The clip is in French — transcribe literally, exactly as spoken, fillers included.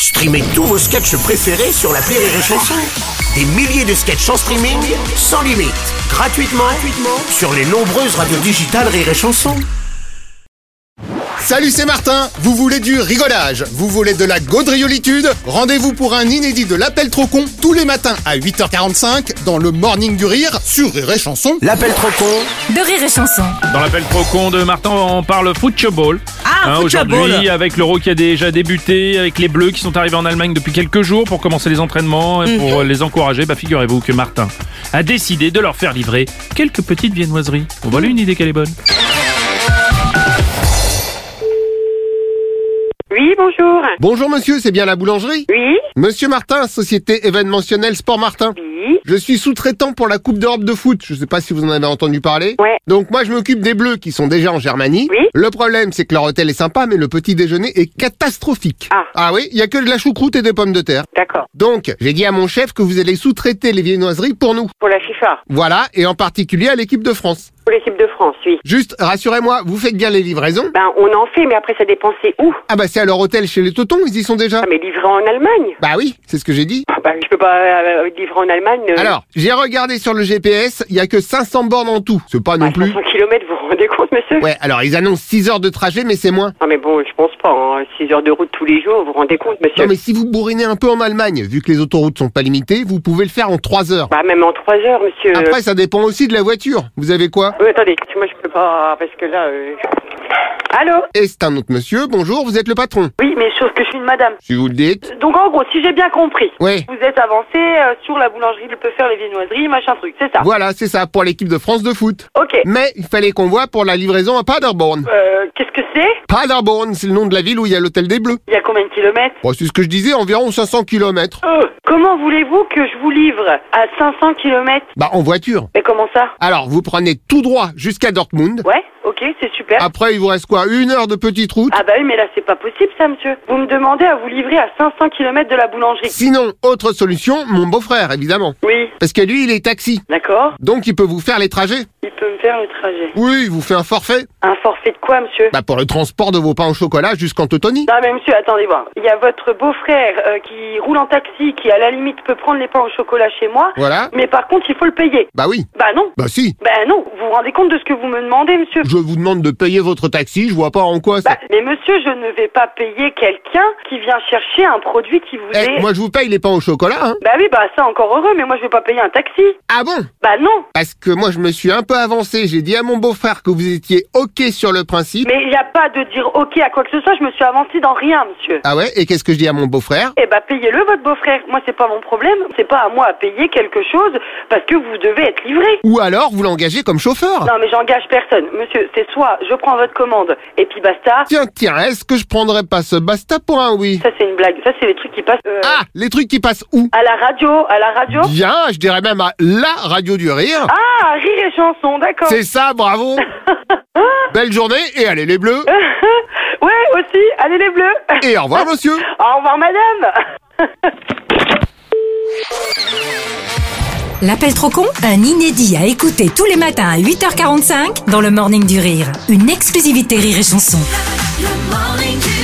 Streamez tous vos sketchs préférés sur l'appli Rire et Chanson. Des milliers de sketchs en streaming, sans limite, gratuitement, gratuitement sur les nombreuses radios digitales Rire et Chanson. Salut, c'est Martin. Vous voulez du rigolage? Vous voulez de la gaudriolitude? Rendez-vous pour un inédit de l'Appel trop con tous les matins à huit heures quarante-cinq dans le Morning du Rire sur Rire et Chanson. L'Appel trop con de Rire et Chanson. Dans l'appel trop con de Martin, on parle football. Ah, hein, aujourd'hui, avec l'Euro qui a déjà débuté, avec les Bleus qui sont arrivés en Allemagne depuis quelques jours pour commencer les entraînements et pour mmh. les encourager, bah figurez-vous que Martin a décidé de leur faire livrer quelques petites viennoiseries. On voit une idée qu'elle est bonne. Oui, bonjour. Bonjour monsieur, c'est bien la boulangerie? Oui. Monsieur Martin, société événementielle Sport Martin. Oui. Je suis sous-traitant pour la Coupe d'Europe de foot. Je sais pas si vous en avez entendu parler. Ouais. Donc moi je m'occupe des Bleus qui sont déjà en Germanie. Oui. Le problème c'est que leur hôtel est sympa mais le petit déjeuner est catastrophique. Ah. Ah oui, il y a que de la choucroute et des pommes de terre. D'accord. Donc j'ai dit à mon chef que vous allez sous-traiter les viennoiseries pour nous. Pour la FIFA. Voilà, et en particulier à l'équipe de France. Pour l'équipe de France, oui. Juste, rassurez-moi, vous faites bien les livraisons? Ben, on en fait, mais après, ça dépend c'est où. Ah bah c'est à leur hôtel chez les Totons, ils y sont déjà. Ah, mais livré en Allemagne. Bah oui, c'est ce que j'ai dit. Ah, ben, je peux pas euh, livrer en Allemagne. Euh... Alors, j'ai regardé sur le G P S, il y a que cinq cents bornes en tout. C'est pas non ah, plus... cinq cents kilomètres, vous vous rendez compte, monsieur? Ouais, alors ils annoncent six heures de trajet, mais c'est moins. Ah, mais bon, je pense pas, hein. six heures de route tous les jours, vous vous rendez compte, monsieur? Non mais si vous bourrinez un peu en Allemagne, vu que les autoroutes sont pas limitées, vous pouvez le faire en trois heures. Bah, même en trois heures, monsieur. Après, ça dépend aussi de la voiture. Vous avez quoi? Oui, attendez, moi, je peux pas, parce que là... Euh... Allô? Et c'est un autre monsieur, bonjour, vous êtes le patron. Oui, mais sauf que je suis une madame. Si vous le dites. Donc, en gros, si j'ai bien compris, Ouais. vous êtes avancé euh, sur la boulangerie, il peut faire les viennoiseries, machin truc, c'est ça? Voilà, c'est ça, pour l'équipe de France de foot. Ok. Mais il fallait qu'on voit pour la livraison à Paderborn. Euh, qu'est-ce que c'est? Paderborn, c'est le nom de la ville où il y a l'hôtel des Bleus. Il y a combien de kilomètres? Bon, c'est ce que je disais, environ cinq cents kilomètres. Euh, comment voulez-vous que je vous livre à cinq cents kilomètres? Bah, en voiture. Mais comment ça? Alors, vous prenez tout droit jusqu'à Dortmund. Ouais, ok, c'est super. Après, il vous reste quoi? Une heure de petite route? Ah bah oui, mais là, c'est pas possible, ça, monsieur. Vous me demandez à vous livrer à cinq cents kilomètres de la boulangerie. Sinon, autre solution, mon beau-frère, évidemment. Oui. Parce que lui, il est taxi. D'accord. Donc, il peut vous faire les trajets. Il peut me faire le trajet. Oui, il vous fait un forfait. Un forfait de quoi, monsieur? Bah, pour le transport de vos pains au chocolat jusqu'en Totonie. Non, mais monsieur, attendez voir. Il y a votre beau-frère euh, qui roule en taxi, qui, à la limite, peut prendre les pains au chocolat chez moi. Voilà. Mais par contre, il faut le payer. Bah oui. Bah non. Bah si. Bah non. Vous vous rendez compte de ce que vous me demandez, monsieur? Je vous demande de payer votre taxi, je vois pas en quoi ça... Bah, mais monsieur, je ne vais pas payer quelqu'un qui vient chercher un produit qui vous Eh, est... moi je vous paye les pains au chocolat, hein. Bah oui, bah ça encore heureux, mais moi je vais pas payer un taxi. Ah bon? Bah non. Parce que moi je me suis un peu avancé, j'ai dit à mon beau-frère que vous étiez ok sur le principe. Mais il n'y a pas de dire ok à quoi que ce soit, je me suis avancé dans rien, monsieur. Ah ouais? Et qu'est-ce que je dis à mon beau-frère? Eh bah payez-le, votre beau-frère. Moi c'est pas mon problème, c'est pas à moi à payer quelque chose parce que vous devez être livré. Ou alors vous l'engagez comme chauffeur. Non mais j'engage personne. Monsieur, c'est soit je prends votre commande et puis basta. Tiens, tiens, est-ce que je prendrais pas ce basta pour un oui? Ça c'est une blague, ça c'est les trucs qui passent... Euh... Ah, les trucs qui passent où? À la radio, à la radio. Bien, je dirais même à la radio du rire. Ah, rire et chanson, d'accord. C'est ça, bravo. Belle journée et allez les Bleus. Ouais, aussi, allez les Bleus. Et au revoir monsieur. Au revoir madame. L'appel trop con, un inédit à écouter tous les matins à huit heures quarante-cinq dans le Morning du Rire. Une exclusivité Rire et Chanson. Le Morning du